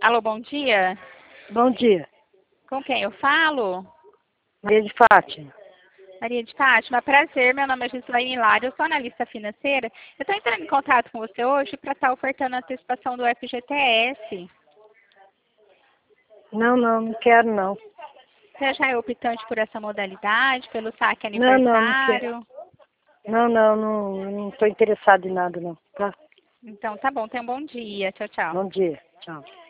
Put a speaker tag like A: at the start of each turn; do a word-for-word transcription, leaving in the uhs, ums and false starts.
A: Alô, bom dia.
B: Bom dia.
A: Com quem eu falo?
B: Maria de Fátima.
A: Maria de Fátima, prazer. Meu nome é Gislaine Hilário, eu sou analista financeira. Eu estou entrando em contato com você hoje para estar ofertando a antecipação do F G T S.
B: Não, não, não quero não.
A: Você já é optante por essa modalidade, pelo saque
B: Não, não, não quero.
A: aniversário?
B: Não, não, não, não estou interessado em nada não, tá?
A: Então tá bom, tenha um bom dia. Tchau, tchau.
B: Bom dia, tchau.